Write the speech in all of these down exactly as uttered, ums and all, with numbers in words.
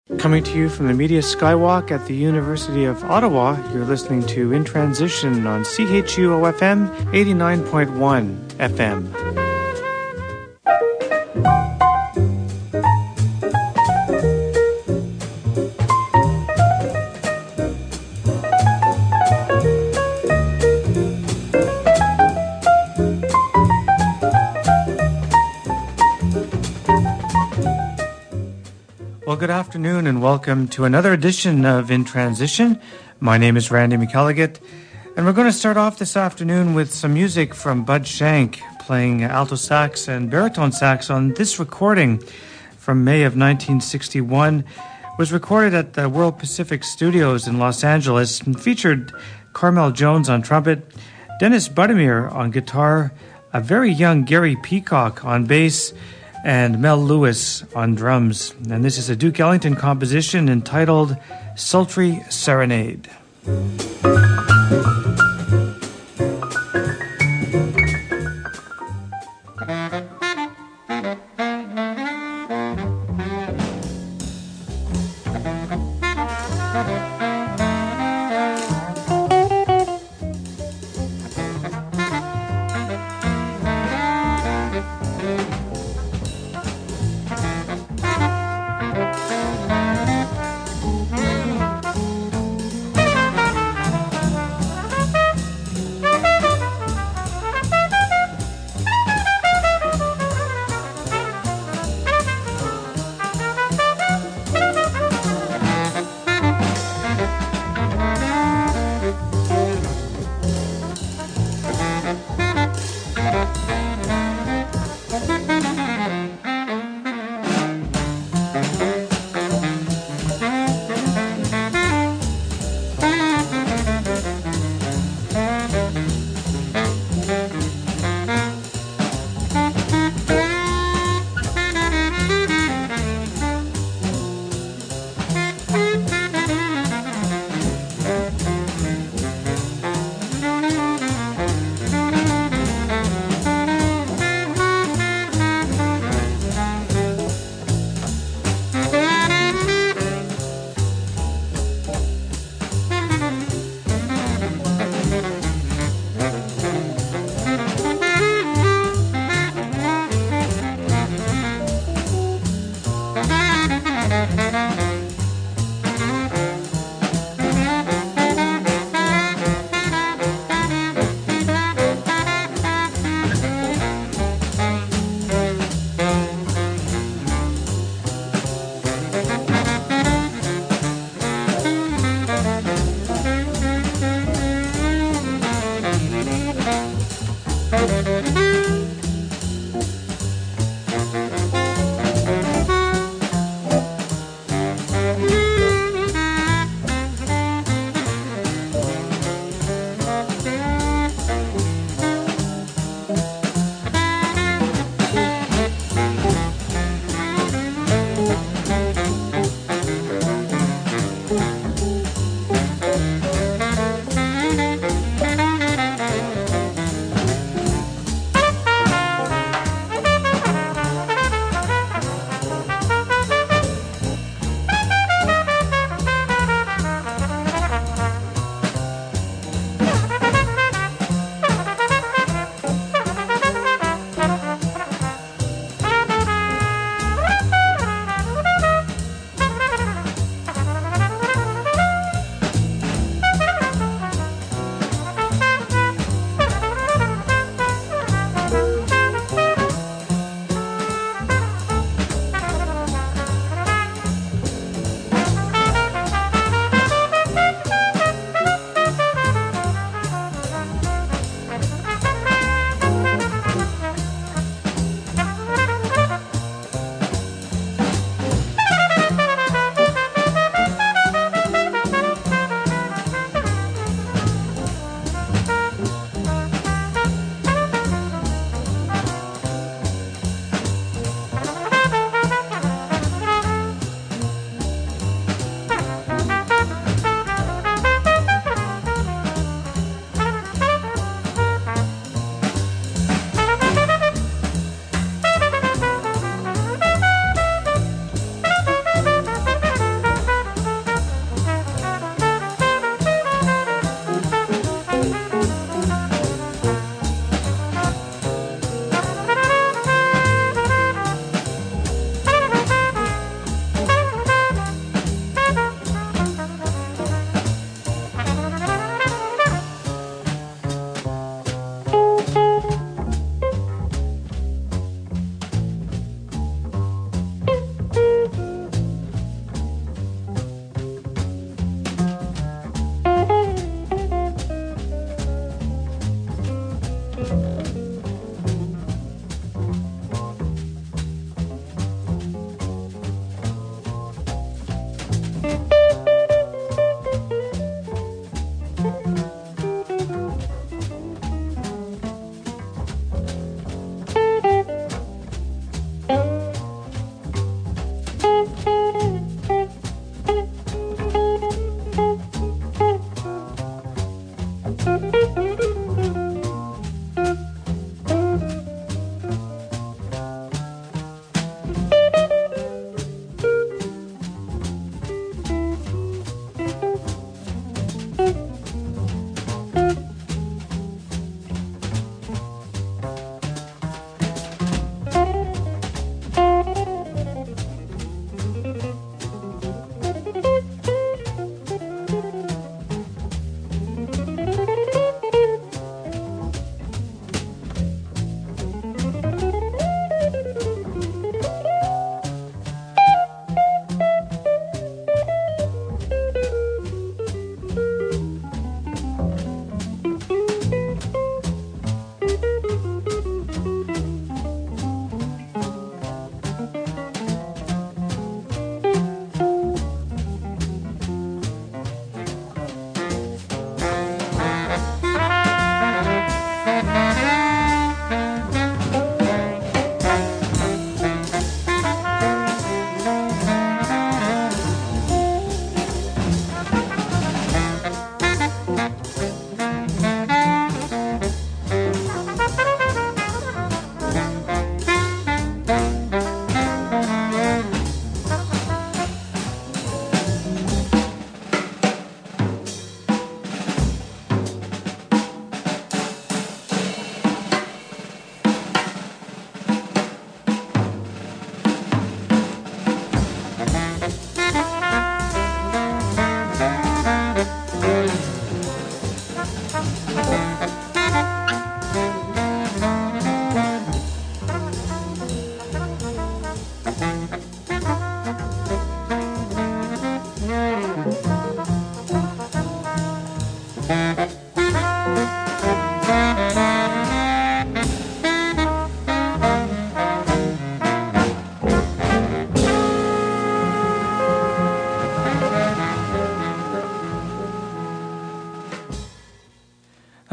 Coming to you from the Media Skywalk at the University of Ottawa, you're listening to In Transition on C H U O F M eighty-nine point one F M. Well, good afternoon and welcome to another edition of In Transition. My name is Randy McElligott, and we're going to start off this afternoon with some music from Bud Shank playing alto sax and baritone sax on this recording from May of nineteen sixty-one. It was recorded at the World Pacific Studios in Los Angeles and featured Carmel Jones on trumpet, Dennis Budimir on guitar, a very young Gary Peacock on bass, and Mel Lewis on drums. And this is a Duke Ellington composition entitled Sultry Serenade.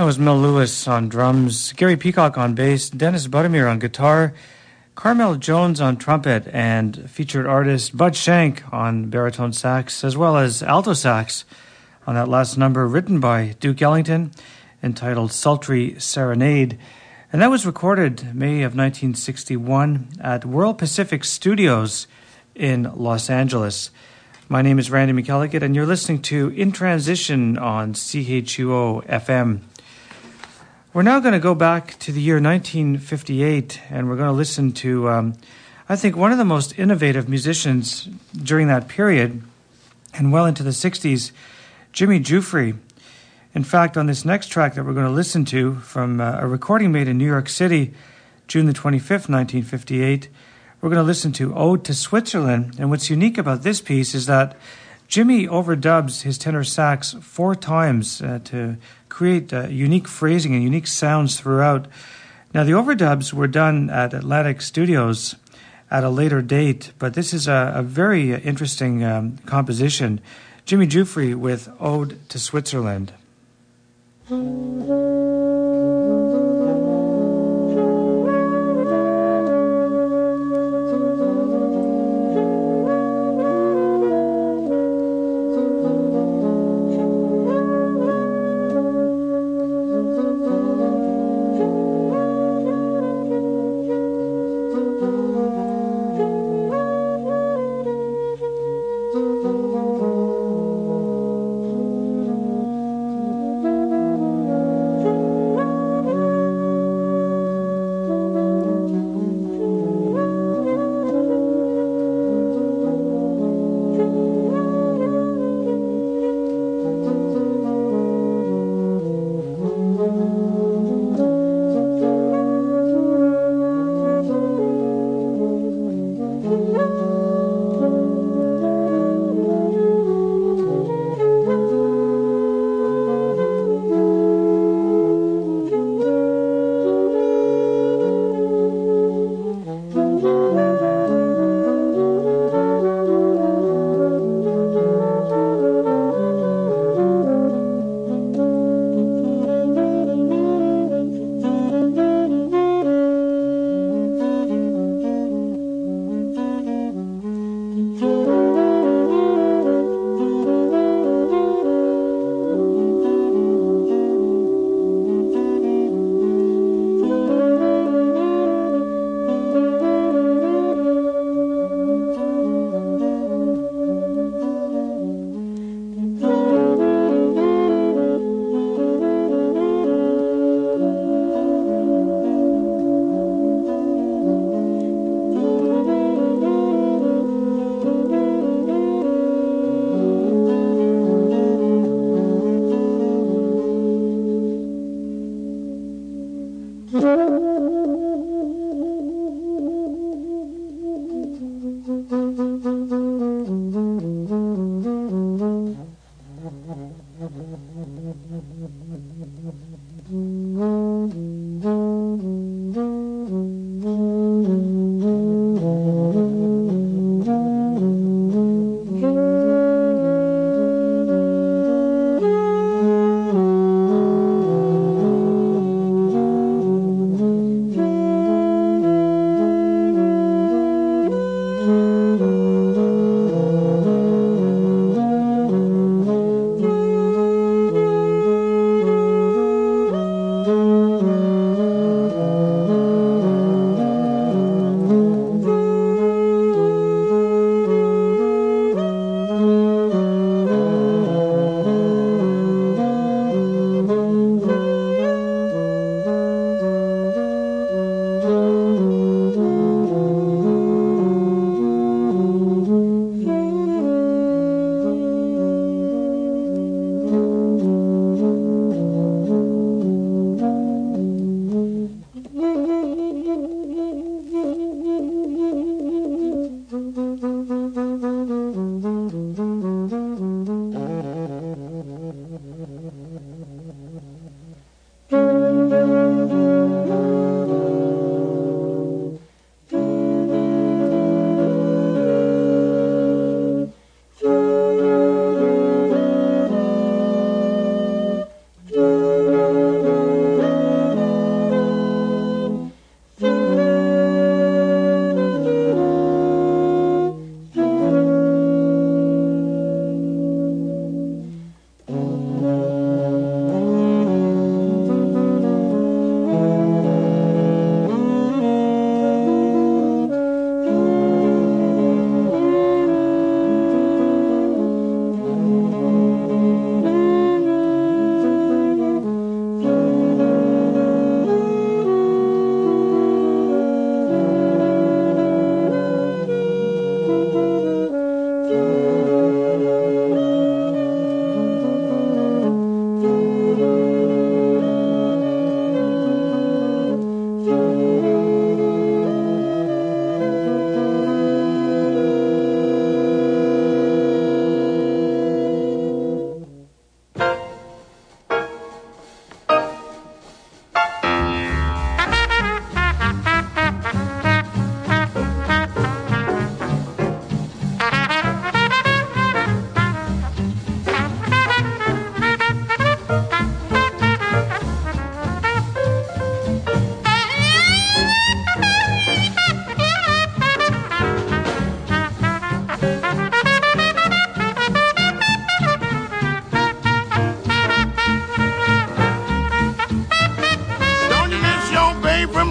was Mel Lewis on drums, Gary Peacock on bass, Dennis Buttermere on guitar, Carmel Jones on trumpet, and featured artist Bud Shank on baritone sax, as well as alto sax on that last number written by Duke Ellington, entitled Sultry Serenade. And that was recorded May of nineteen sixty-one at World Pacific Studios in Los Angeles. My name is Randy McElligott, and you're listening to In Transition on C H U O F M. We're now going to go back to the year nineteen fifty-eight, and we're going to listen to, um, I think, one of the most innovative musicians during that period, and well into the sixties, Jimmy Giuffre. In fact, on this next track that we're going to listen to from uh, a recording made in New York City, June the twenty-fifth, nineteen fifty-eight, we're going to listen to Ode to Switzerland. And what's unique about this piece is that Jimmy overdubs his tenor sax four times uh, to create uh, unique phrasing and unique sounds throughout. Now, the overdubs were done at Atlantic Studios at a later date, but this is a, a very interesting um, composition. Jimmy Giuffre with Ode to Switzerland.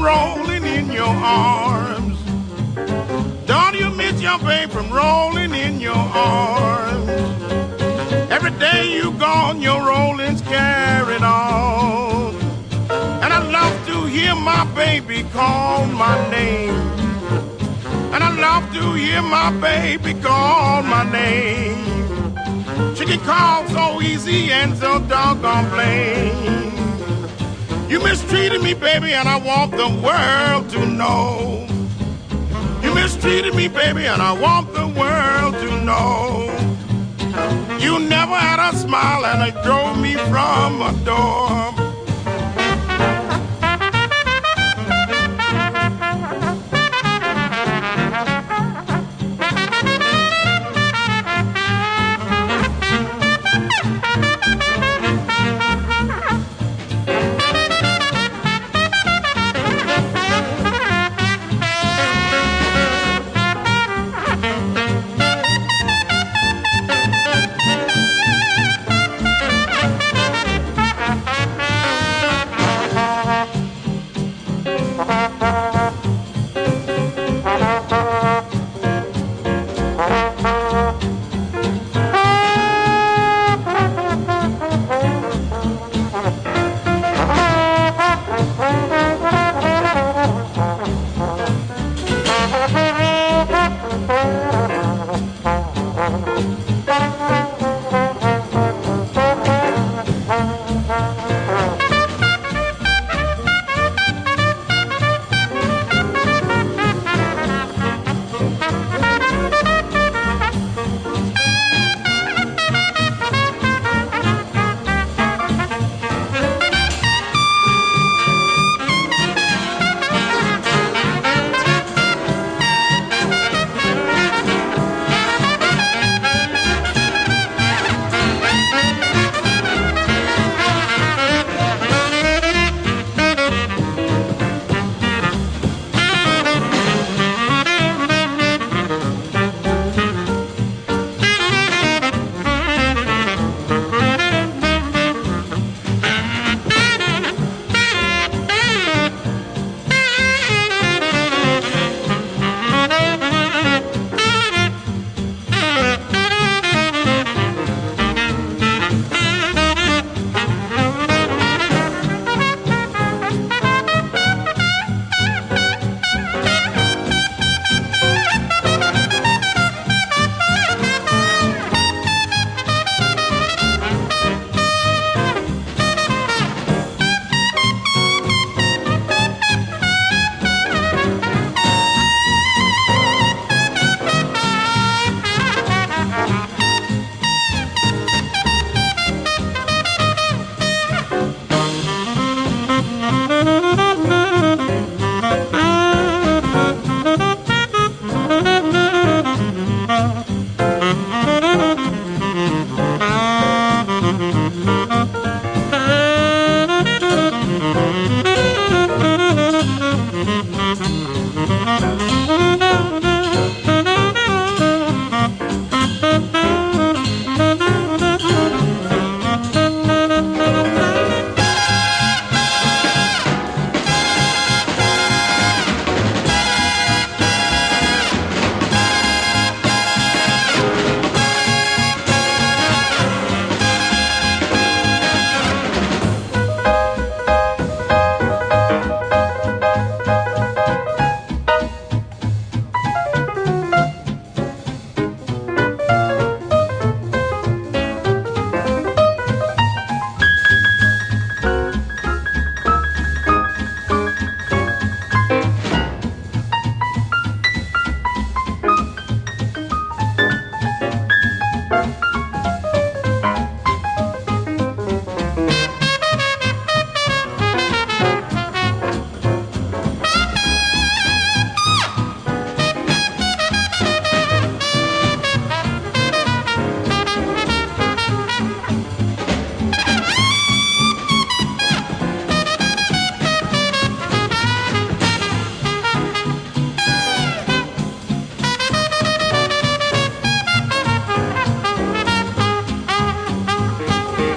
rolling in your arms? Don't you miss your babe from rolling in your arms? Every day you gone, your rolling's carried on. And I love to hear my baby call my name. And I love to hear my baby call my name. She can call so easy and so doggone plain. You mistreated me, baby, and I want the world to know. You mistreated me, baby, and I want the world to know. You never had a smile and it drove me from a door.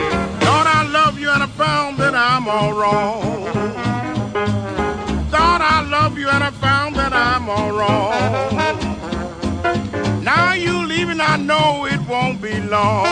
I'm all wrong. Thought know it won't be long.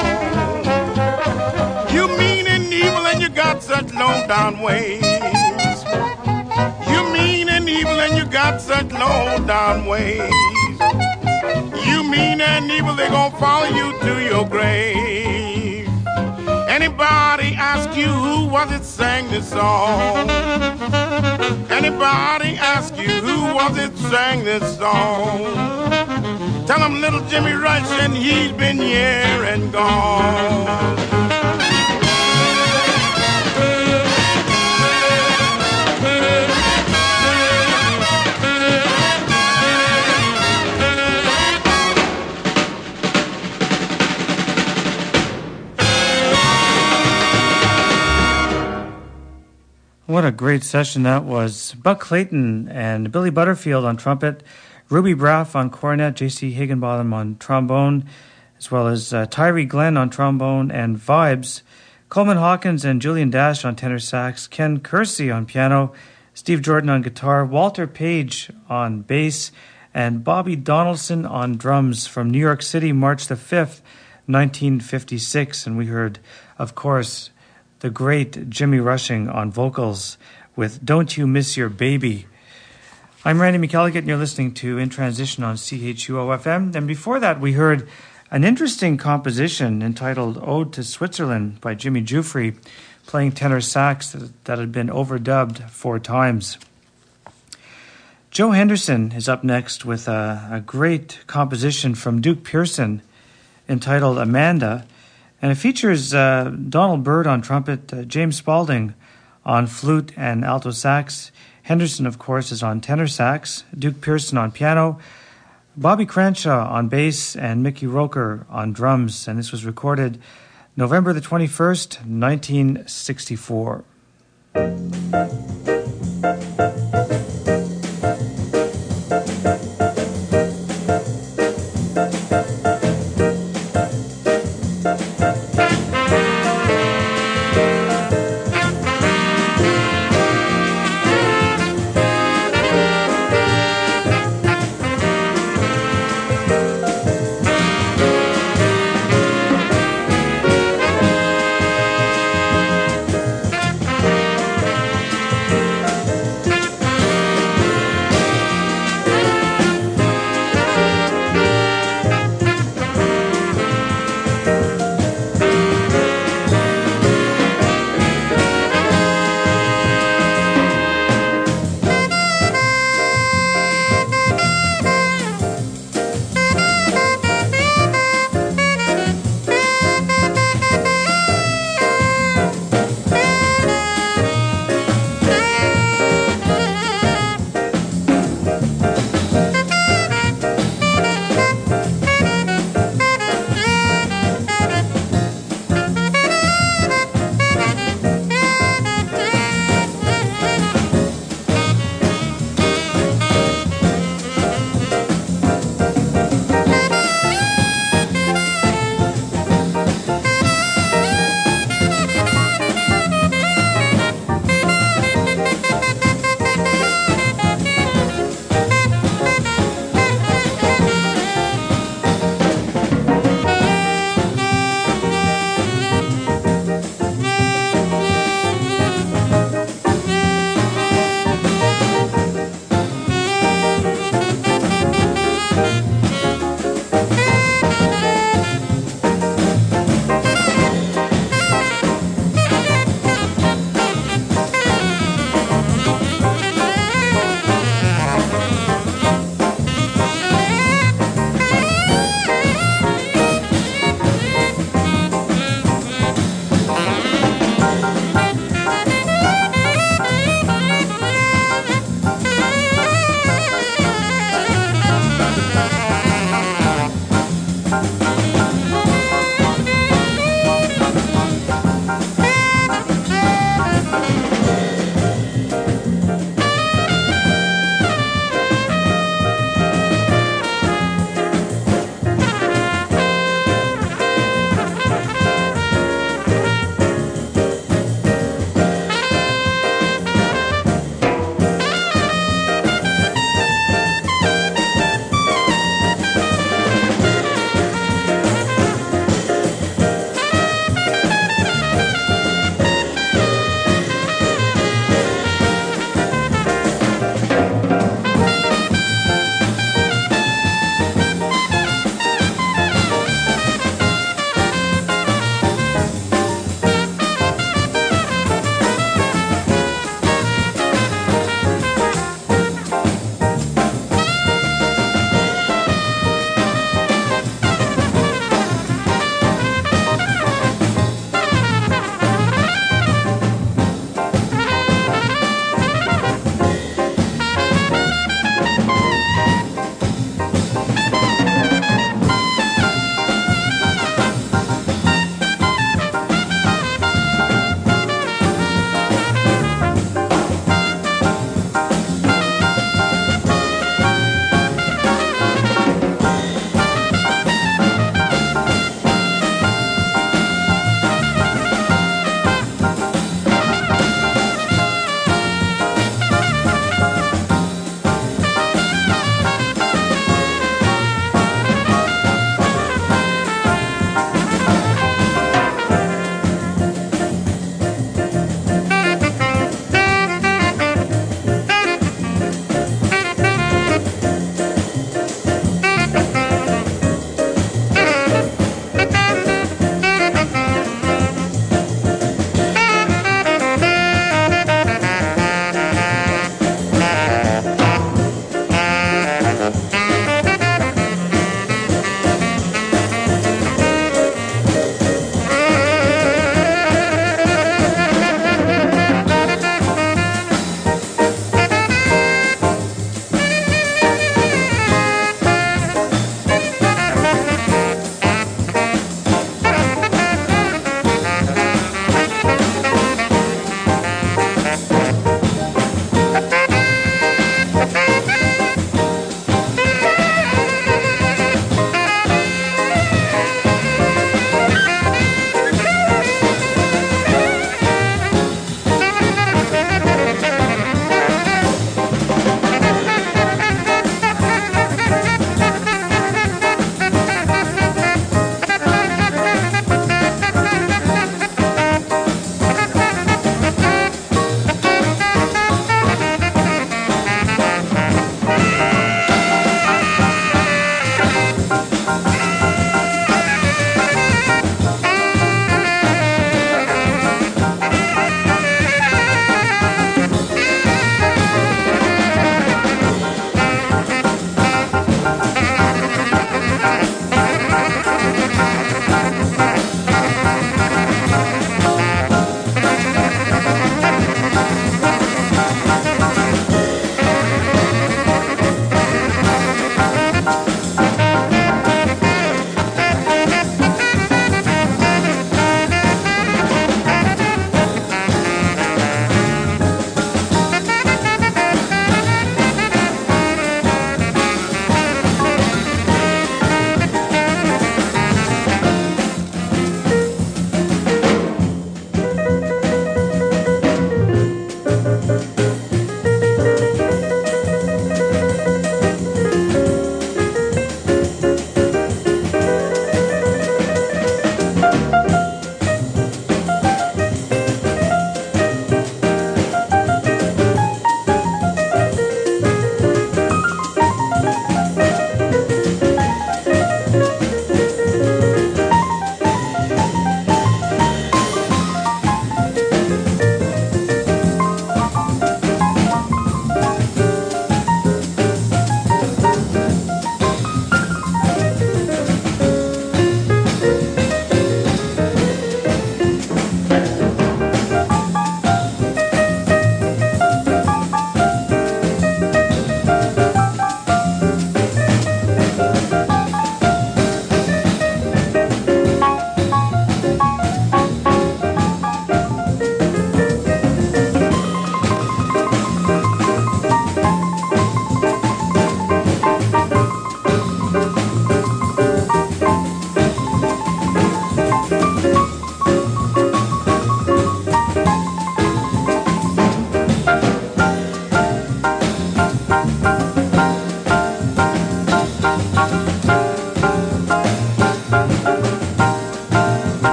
You mean and evil and you got such low down ways. You mean and evil and you got such low down ways. You mean and evil, they gonna follow you to your grave. Anybody ask you who was it sang this song? Anybody ask you who was it sang this song? Tell them little Jimmy Rush and he's been here and gone. What a great session that was. Buck Clayton and Billy Butterfield on trumpet, Ruby Braff on cornet, J C Higginbottom on trombone, as well as uh, Tyree Glenn on trombone and vibes, Coleman Hawkins and Julian Dash on tenor sax, Ken Kersey on piano, Steve Jordan on guitar, Walter Page on bass, and Bobby Donaldson on drums from New York City, March the fifth, nineteen fifty-six. And we heard, of course, the great Jimmy Rushing on vocals with Don't You Miss Your Baby. I'm Randy McElligott, and you're listening to In Transition on C H U O F M. And before that, we heard an interesting composition entitled Ode to Switzerland by Jimmy Giuffre, playing tenor sax that had been overdubbed four times. Joe Henderson is up next with a, a great composition from Duke Pearson entitled Amanda, and it features uh, Donald Byrd on trumpet, uh, James Spaulding on flute and alto sax. Henderson, of course, is on tenor sax, Duke Pearson on piano, Bobby Crenshaw on bass, and Mickey Roker on drums. And this was recorded November the twenty-first, nineteen sixty-four.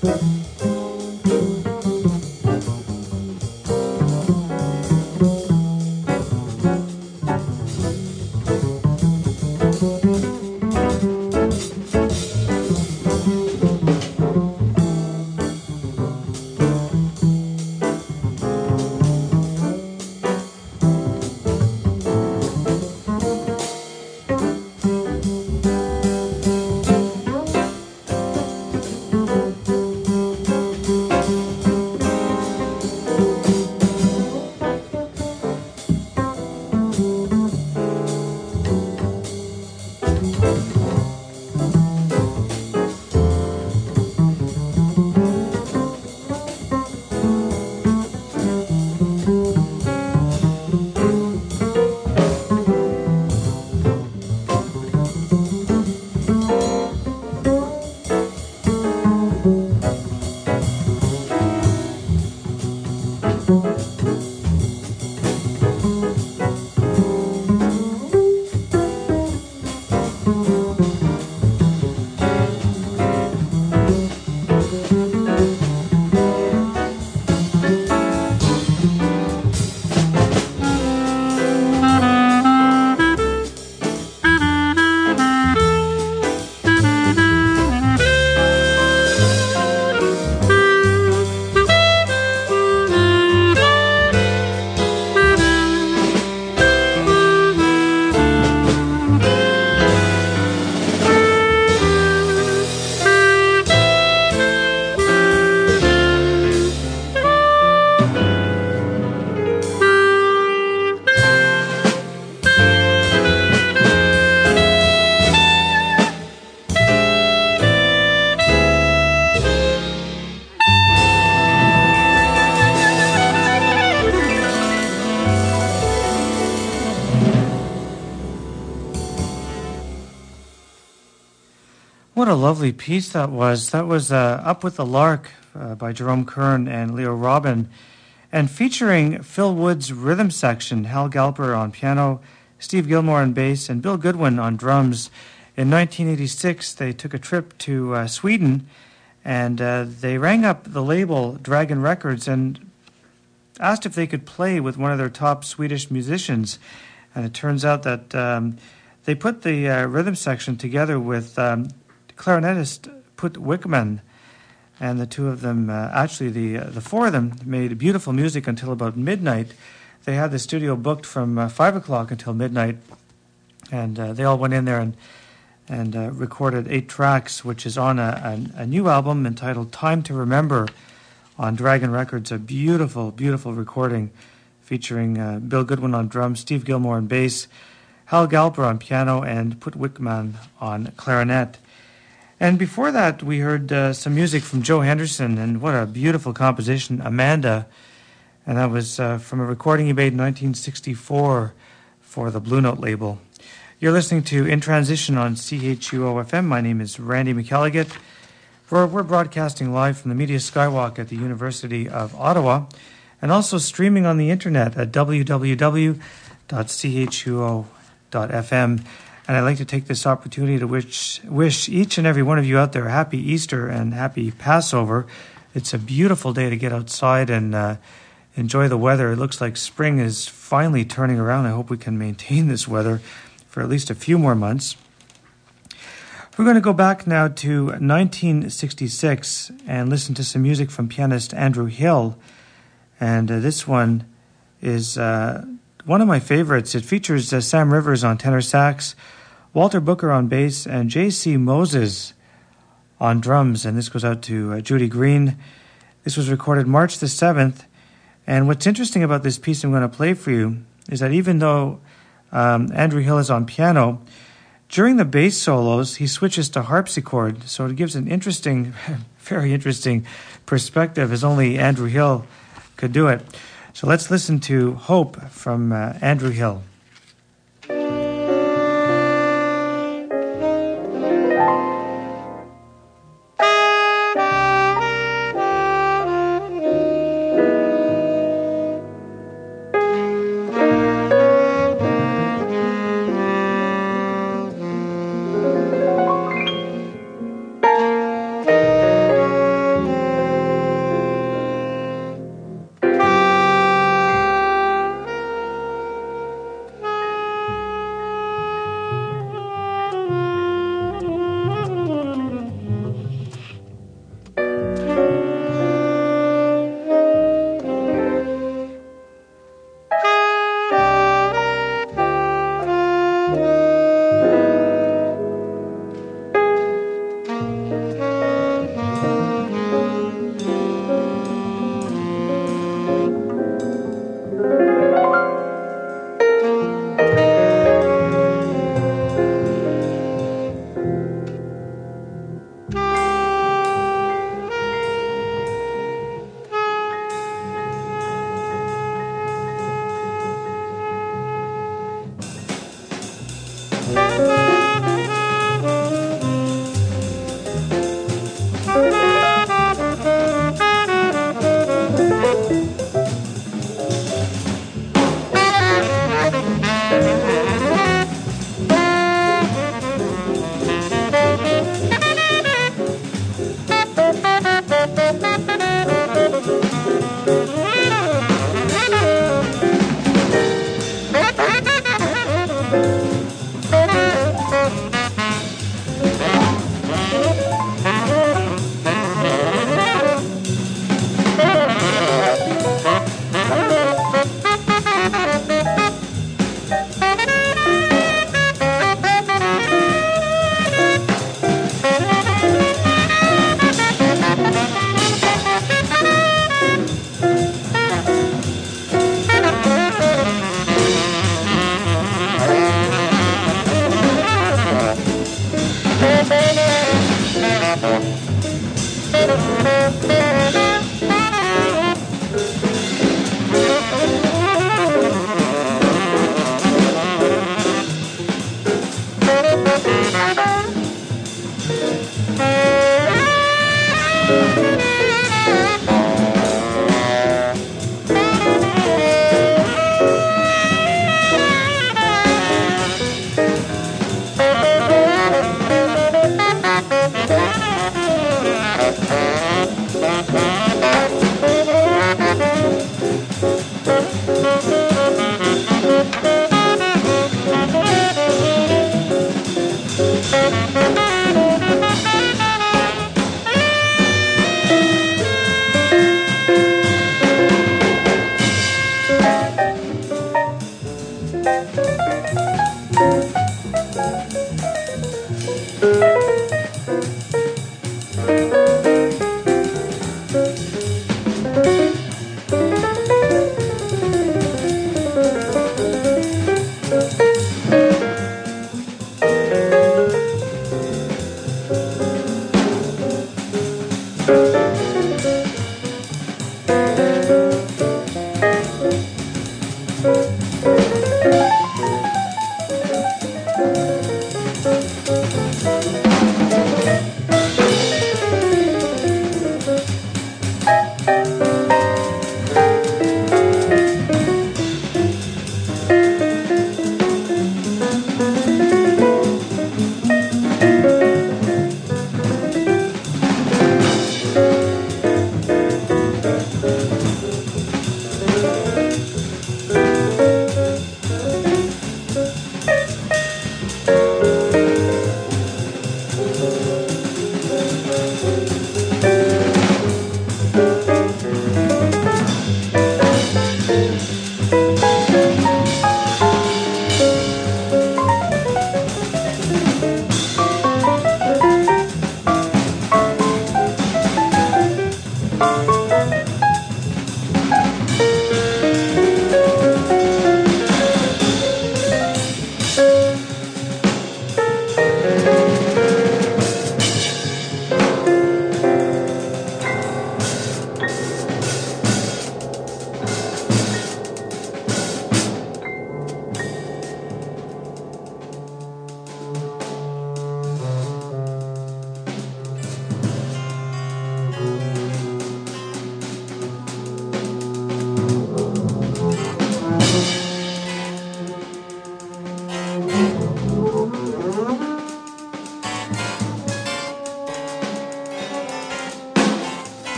What a lovely piece that was. That was uh, Up with the Lark uh, by Jerome Kern and Leo Robin, and featuring Phil Wood's rhythm section, Hal Galper on piano, Steve Gilmore on bass, and Bill Goodwin on drums. In nineteen eighty-six, they took a trip to uh, Sweden, and uh, they rang up the label Dragon Records and asked if they could play with one of their top Swedish musicians. And it turns out that um, they put the uh, rhythm section together with um, clarinetist Put Wickman, and the two of them, uh, actually the uh, the four of them, made beautiful music until about midnight. They had the studio booked from uh, five o'clock until midnight, and uh, they all went in there and and uh, recorded eight tracks, which is on a, a, a new album entitled Time to Remember on Dragon Records, a beautiful, beautiful recording featuring uh, Bill Goodwin on drums, Steve Gilmore on bass, Hal Galper on piano, and Put Wickman on clarinet. And before that, we heard uh, some music from Joe Henderson, and what a beautiful composition, Amanda. And that was uh, from a recording he made in nineteen sixty-four for the Blue Note label. You're listening to In Transition on C H U O F M. My name is Randy McElligott. We're, we're broadcasting live from the Media Skywalk at the University of Ottawa, and also streaming on the internet at w w w dot c h u o dot f m. And I'd like to take this opportunity to wish, wish each and every one of you out there a happy Easter and happy Passover. It's a beautiful day to get outside and uh, enjoy the weather. It looks like spring is finally turning around. I hope we can maintain this weather for at least a few more months. We're going to go back now to nineteen sixty-six and listen to some music from pianist Andrew Hill. And uh, this one is uh, one of my favorites. It features uh, Sam Rivers on tenor sax, Walter Booker on bass, and J C Moses on drums. And this goes out to uh, Judy Green. This was recorded March the seventh. And what's interesting about this piece I'm going to play for you is that even though um, Andrew Hill is on piano, during the bass solos, he switches to harpsichord. So it gives an interesting, very interesting perspective, as only Andrew Hill could do it. So let's listen to Hope from uh, Andrew Hill.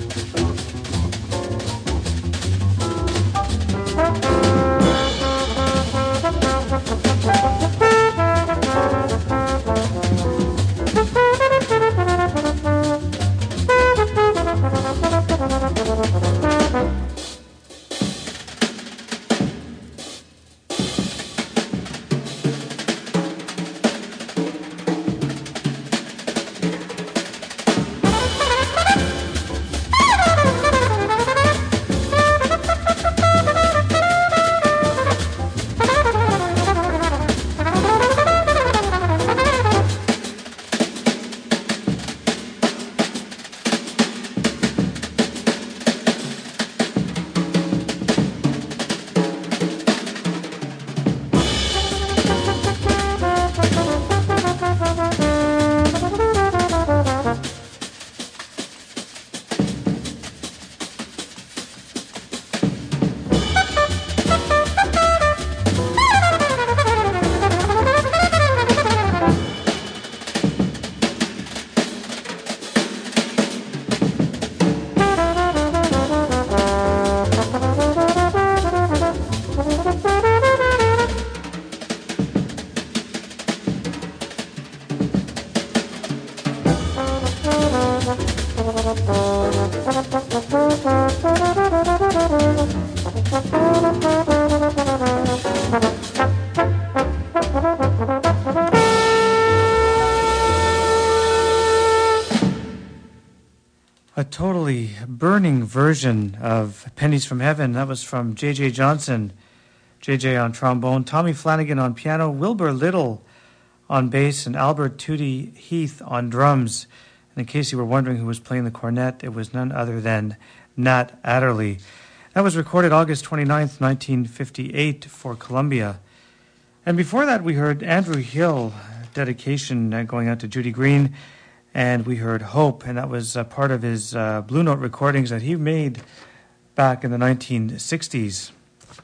A totally burning version of Pennies from Heaven. That was from J J Johnson. J J on trombone, Tommy Flanagan on piano, Wilbur Little on bass, and Albert Tootie Heath on drums. And in case you were wondering who was playing the cornet, it was none other than Nat Adderley. That was recorded August twenty-ninth, nineteen fifty-eight for Columbia. And before that, we heard Andrew Hill, dedication uh, going out to Judy Green, and we heard Hope, and that was uh, part of his uh, Blue Note recordings that he made back in the nineteen sixties.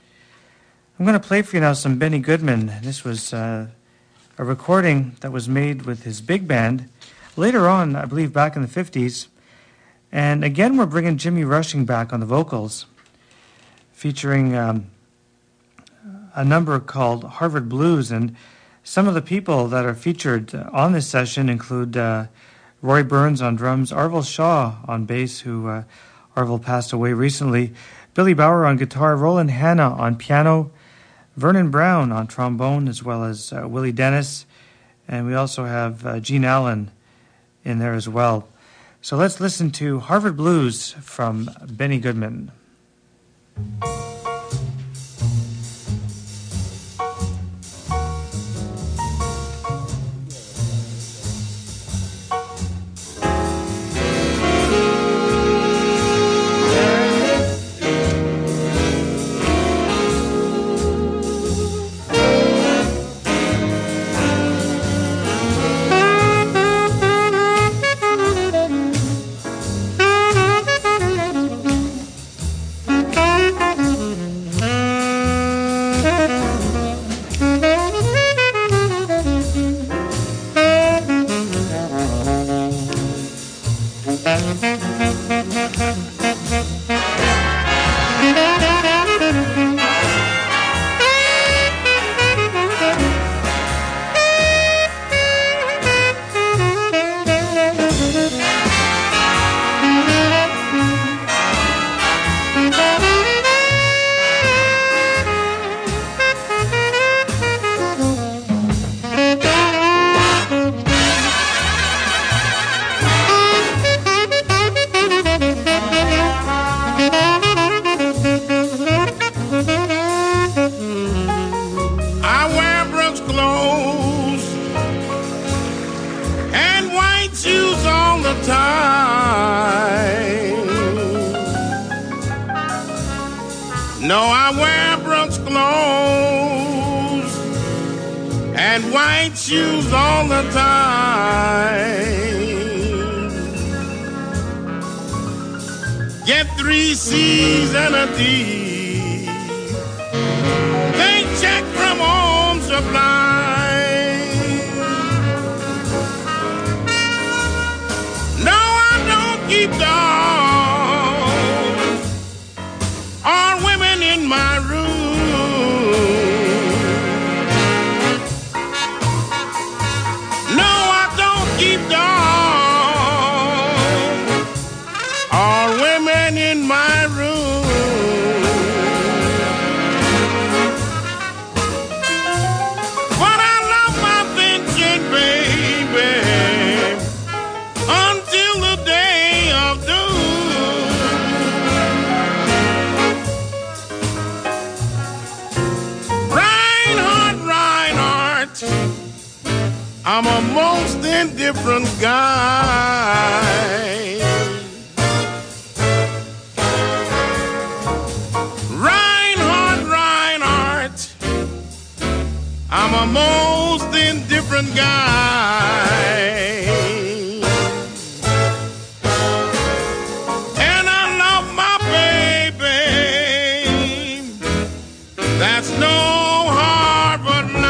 I'm going to play for you now some Benny Goodman. This was uh, a recording that was made with his big band later on, I believe back in the fifties. And again, we're bringing Jimmy Rushing back on the vocals, featuring um, a number called Harvard Blues. And some of the people that are featured on this session include uh, Roy Burns on drums, Arvil Shaw on bass, who uh, Arvil passed away recently, Billy Bauer on guitar, Roland Hanna on piano, Vernon Brown on trombone, as well as uh, Willie Dennis, and we also have uh, Gene Allen in there as well. So let's listen to Harvard Blues from Benny Goodman. No, I wear Brooks clothes and white shoes all the time. Get three C's and a D. They check from Home Supply. No, I don't keep dogs. I'm a most indifferent guy. Reinhardt, Reinhardt, I'm a most indifferent guy. And I love my baby. That's no Harvard lie.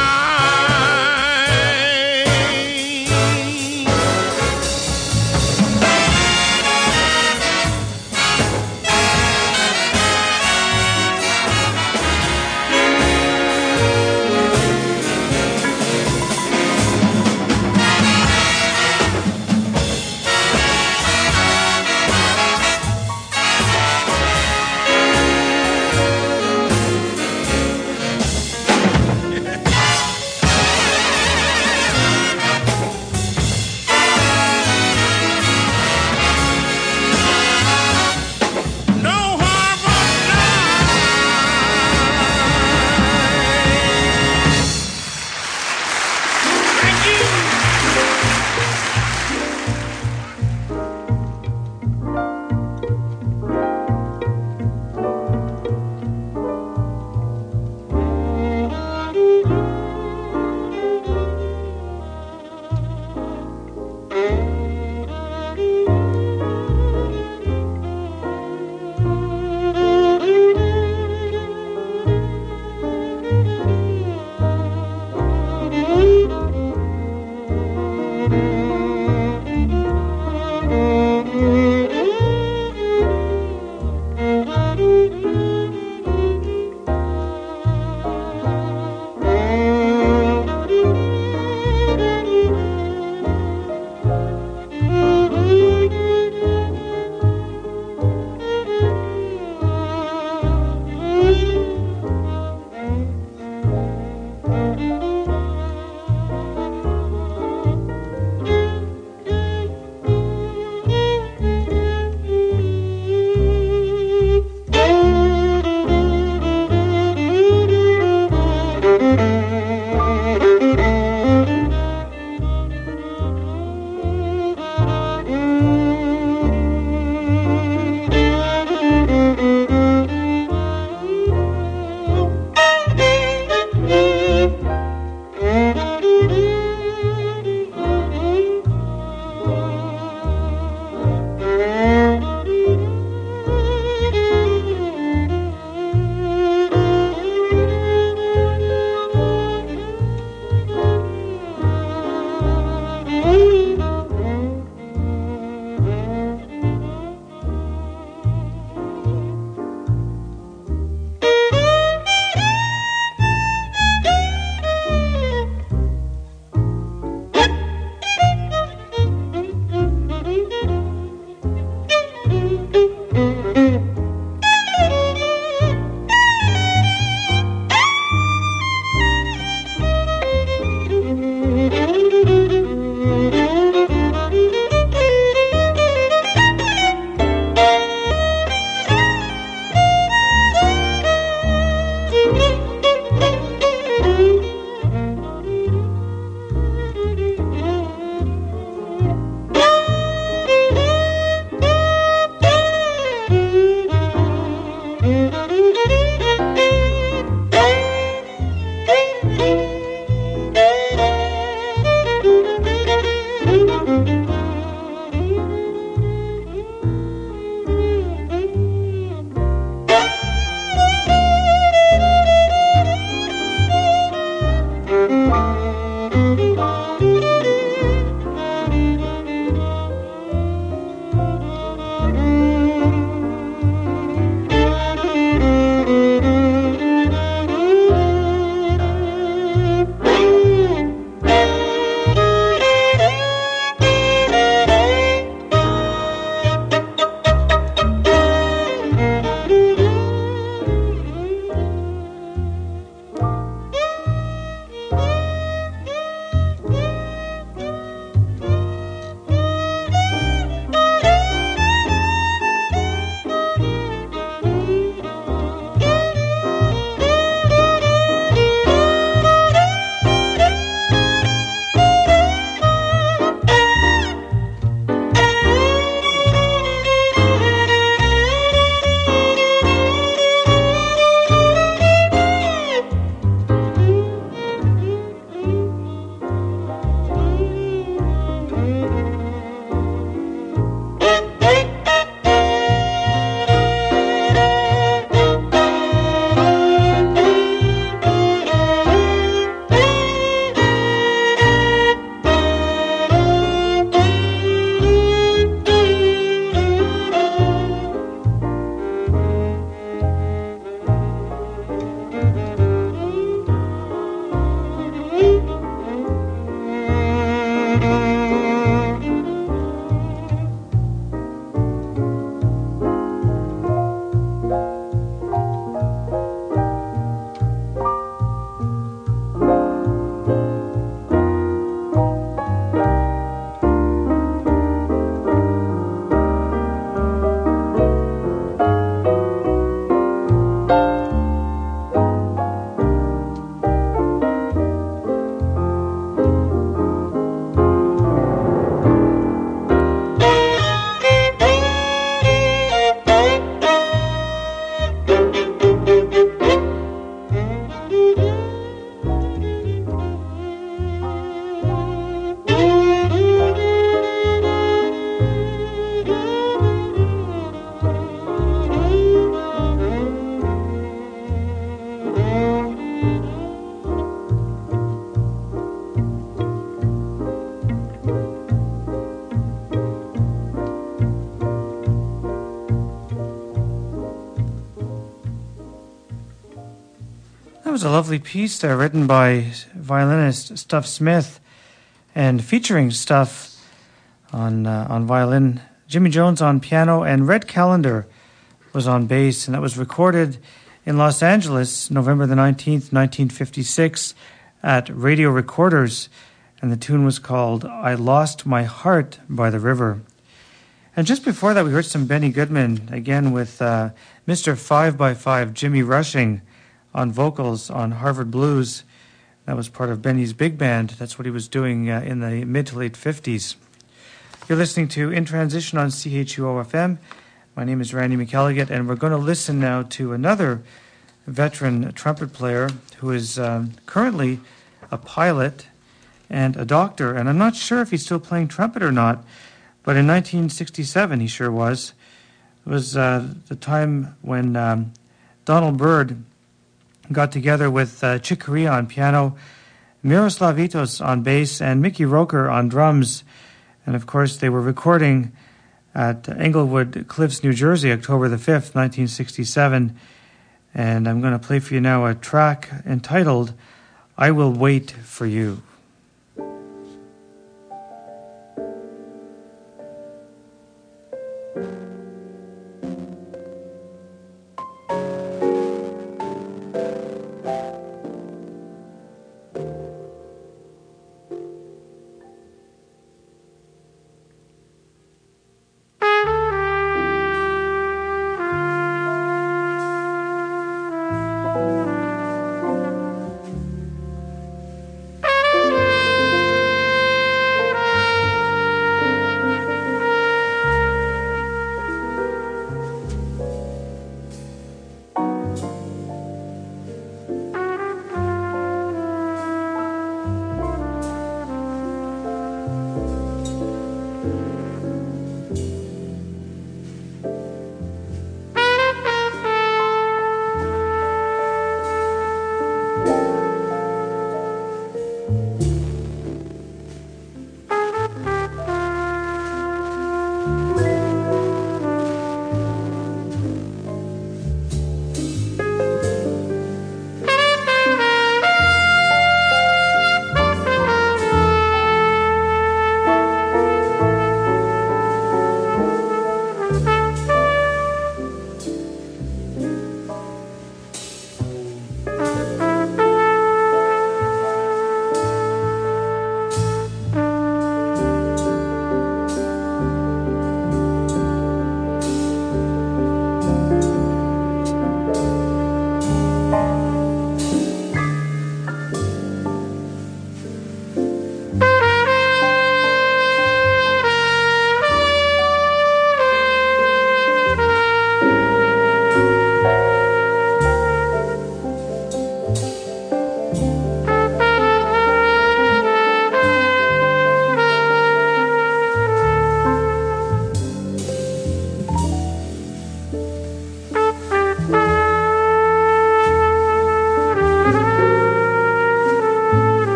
was a lovely piece there written by violinist Stuff Smith and featuring Stuff on uh, on violin, Jimmy Jones on piano, and Red Callender was on bass, and that was recorded in Los Angeles, November the nineteenth, nineteen fifty-six, at Radio Recorders, and the tune was called I Lost My Heart by the River. And just before that, we heard some Benny Goodman, again with uh, Mister five by five, Jimmy Rushing, on vocals on Harvard Blues. That was part of Benny's big band. That's what he was doing uh, in the mid to late fifties. You're listening to In Transition on C H U O F M. My name is Randy McElligott, and we're going to listen now to another veteran trumpet player who is um, currently a pilot and a doctor. And I'm not sure if he's still playing trumpet or not, but in nineteen sixty-seven he sure was. It was uh, the time when um, Donald Byrd got together with uh, Chick Corea on piano, Miroslav Vitos on bass, and Mickey Roker on drums. And of course, they were recording at Englewood Cliffs, New Jersey, October the fifth, nineteen sixty-seven. And I'm going to play for you now a track entitled I Will Wait for You.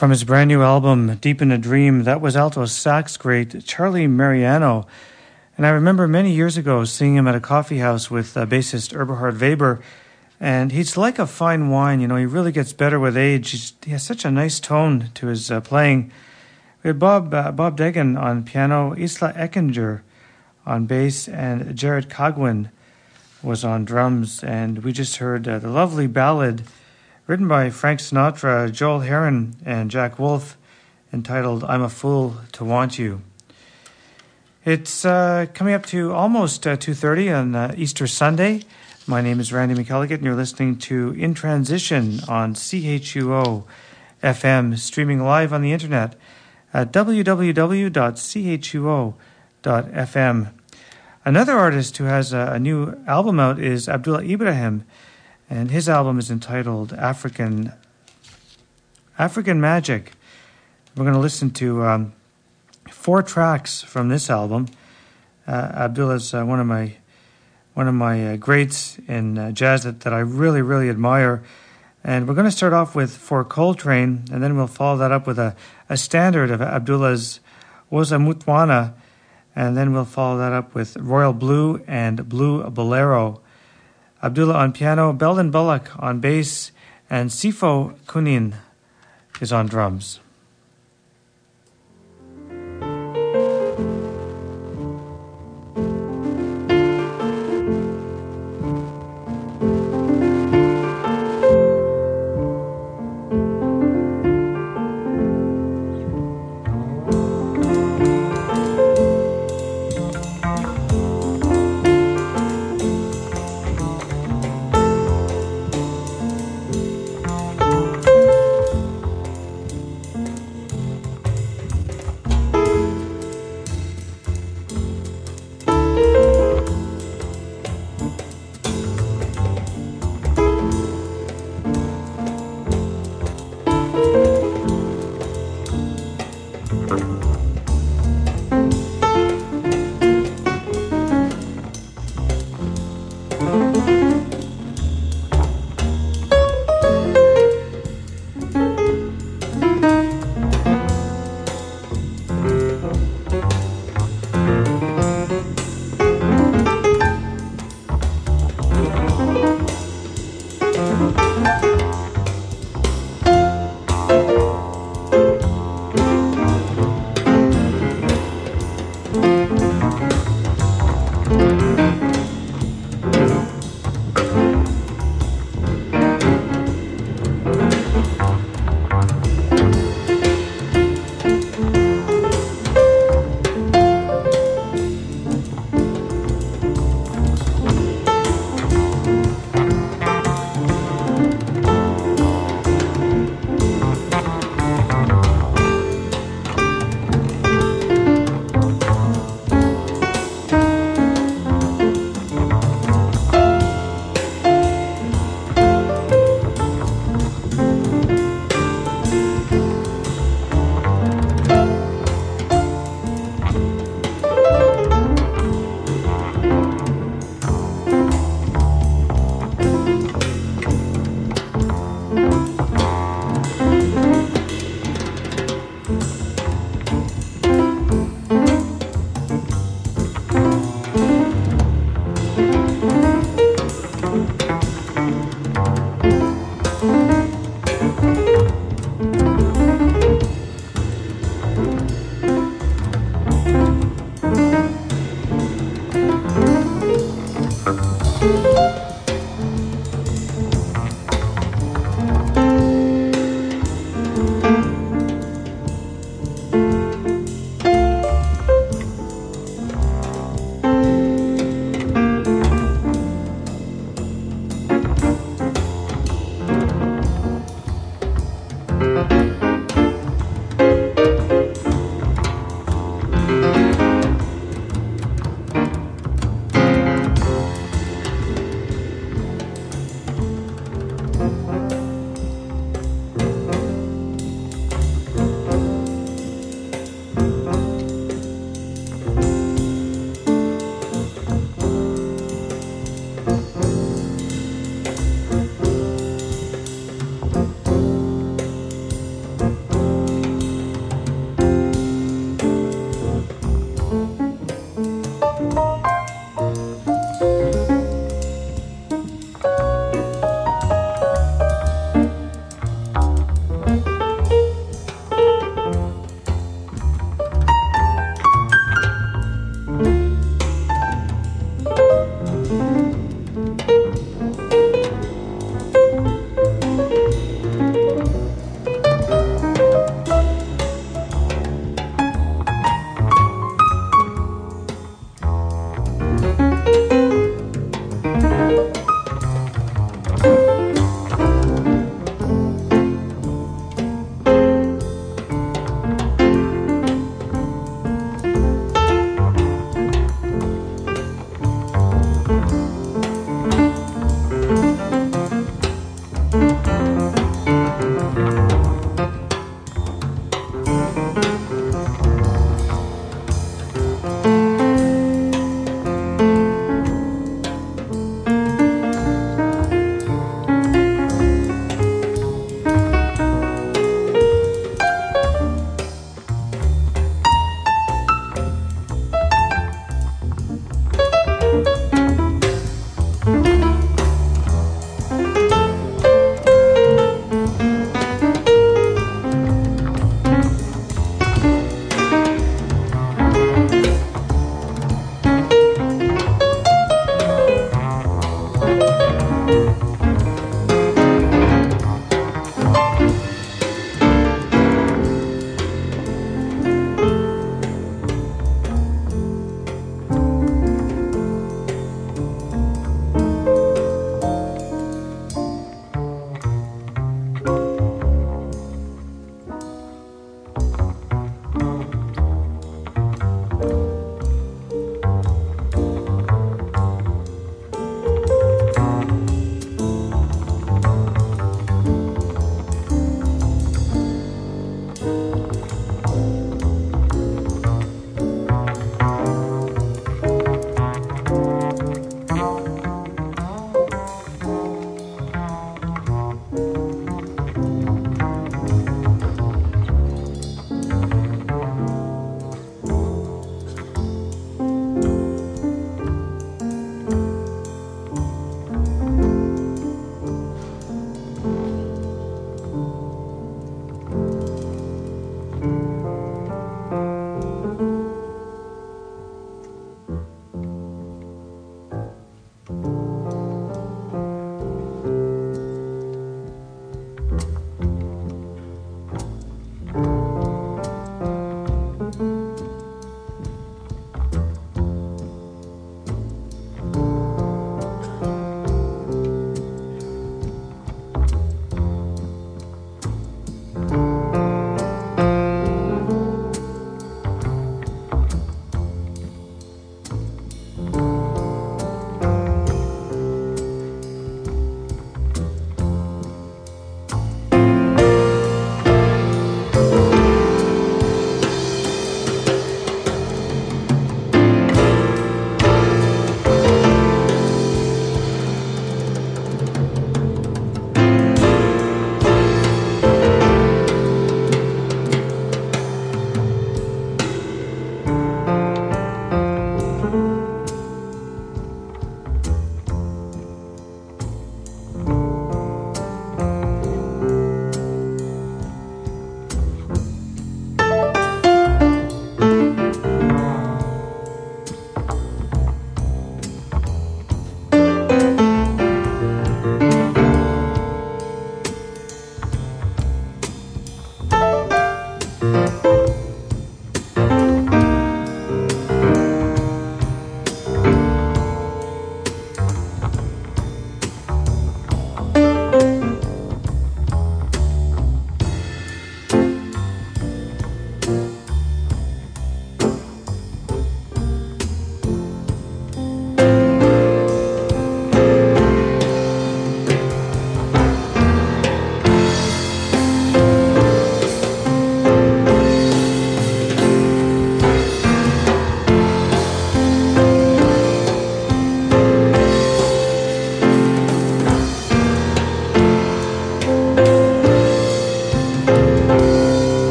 From his brand new album, Deep in a Dream, that was alto sax great Charlie Mariano. And I remember many years ago seeing him at a coffee house with uh, bassist Eberhard Weber. And he's like a fine wine, you know, he really gets better with age. He's, he has such a nice tone to his uh, playing. We had Bob, uh, Bob Degan on piano, Isla Eckinger on bass, and Jared Cogwin was on drums. And we just heard uh, the lovely ballad written by Frank Sinatra, Joel Herron, and Jack Wolf, entitled I'm a Fool to Want You. It's uh, coming up to almost uh, two thirty on uh, Easter Sunday. My name is Randy McElligott, and you're listening to In Transition on C H U O F M, streaming live on the internet at w w w dot c h u o dot f m. Another artist who has a, a new album out is Abdullah Ibrahim, and his album is entitled African African Magic. We're going to listen to um, four tracks from this album. Uh, Abdullah's uh, one of my one of my uh, greats in uh, jazz that, that I really, really admire. And we're going to start off with For Coltrane, and then we'll follow that up with a, a standard of Abdullah's Woza Mutwana, and then we'll follow that up with Royal Blue and Blue Bolero. Abdullah on piano, Belden Bullock on bass, and Sifo Kunin is on drums.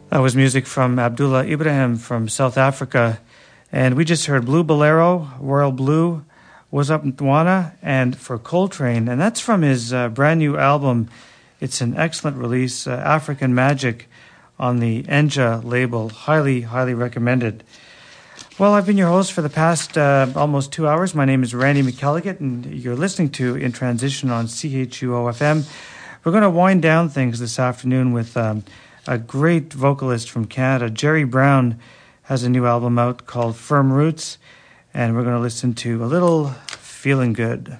That was music from Abdullah Ibrahim from South Africa. And we just heard Blue Bolero, Royal Blue, Was Up Ntwana, and for Coltrane. And that's from his uh, brand new album. It's an excellent release, uh, African Magic, on the Enja label. Highly, highly recommended. Well, I've been your host for the past uh, almost two hours. My name is Randy McElligott, and you're listening to In Transition on C H U O F M. We're going to wind down things this afternoon with um, a great vocalist from Canada. Jerry Brown has a new album out called Firm Roots, and we're going to listen to a little Feeling Good.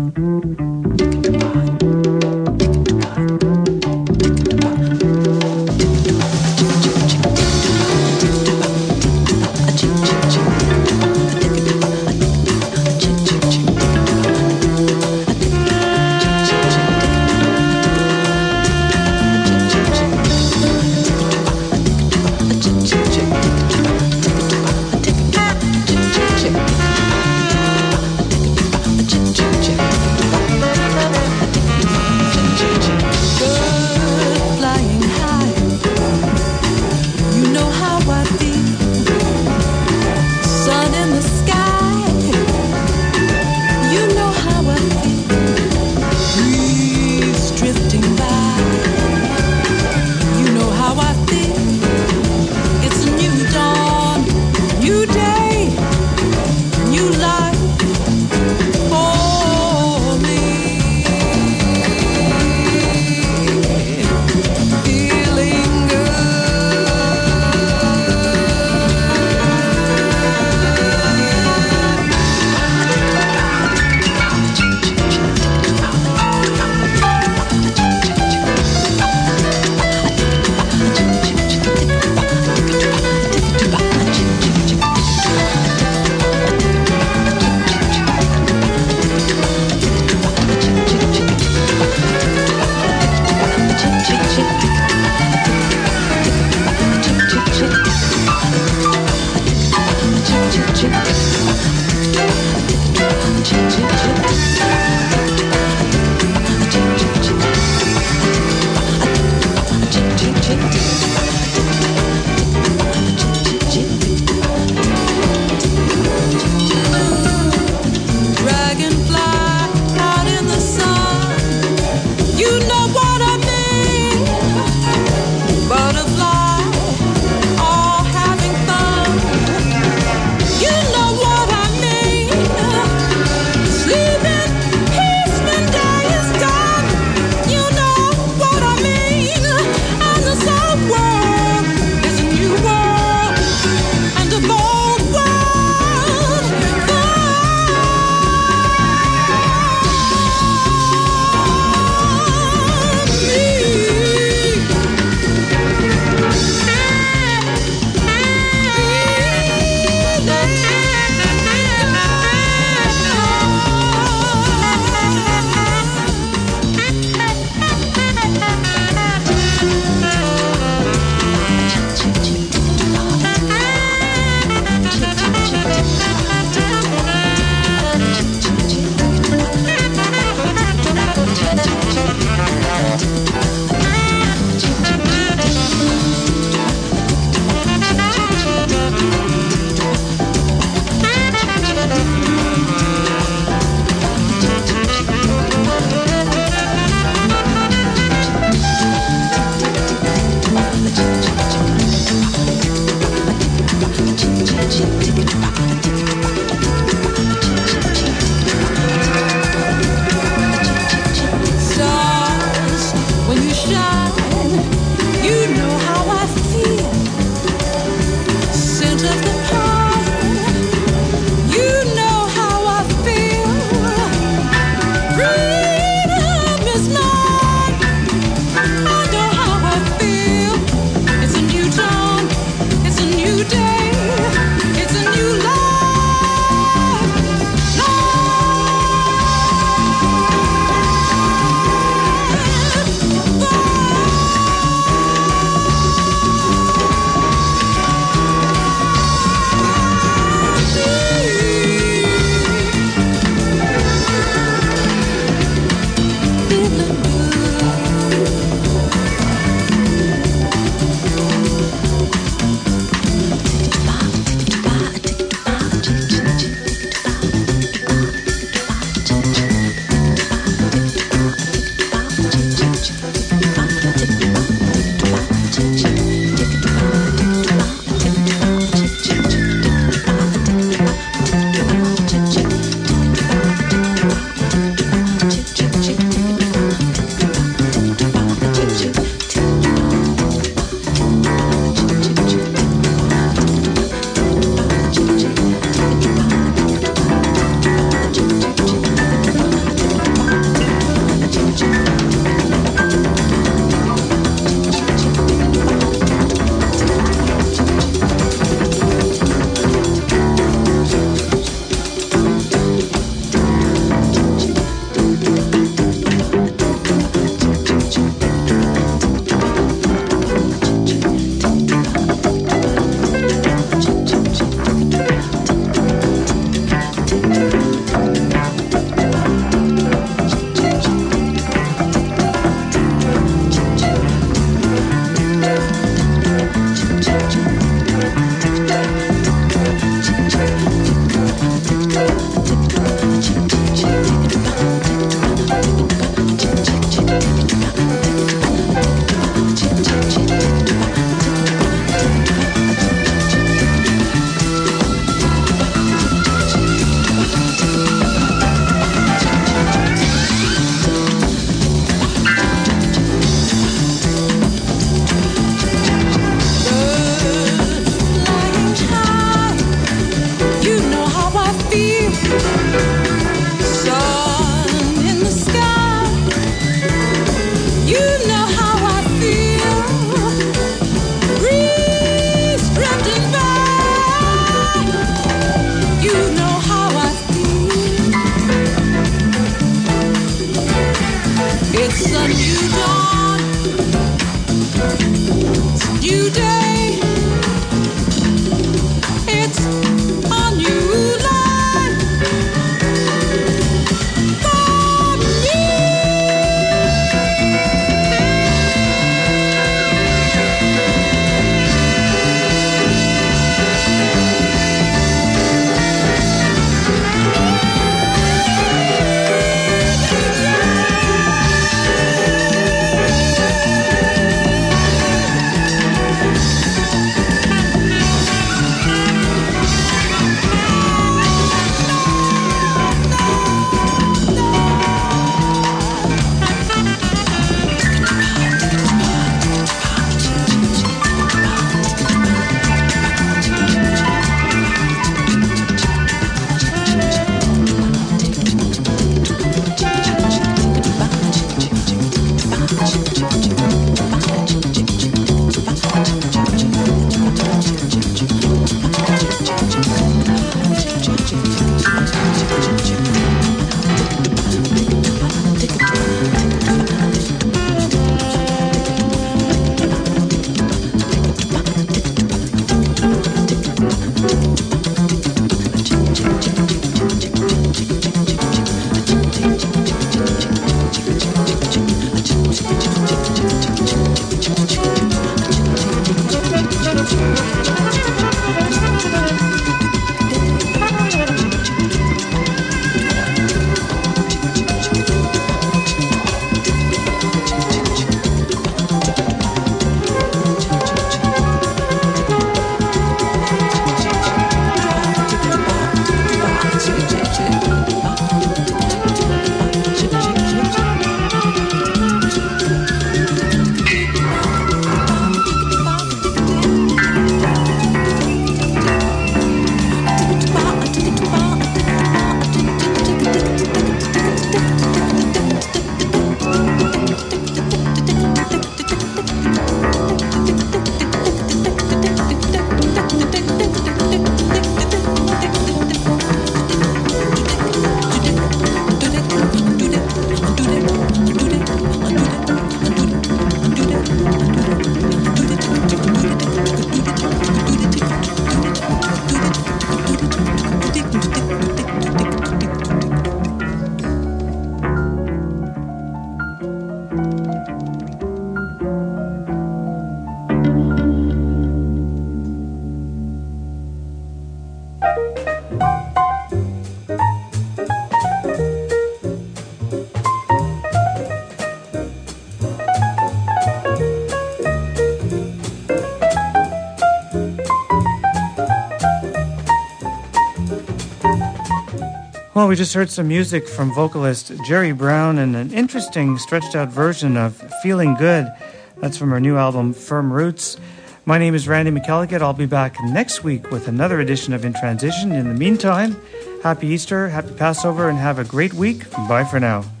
Well, we just heard some music from vocalist Jerry Brown and an interesting stretched out version of Feeling Good. That's from her new album, Firm Roots. My name is Randy McElligott. I'll be back next week with another edition of In Transition. In the meantime, happy Easter, happy Passover, and have a great week. Bye for now.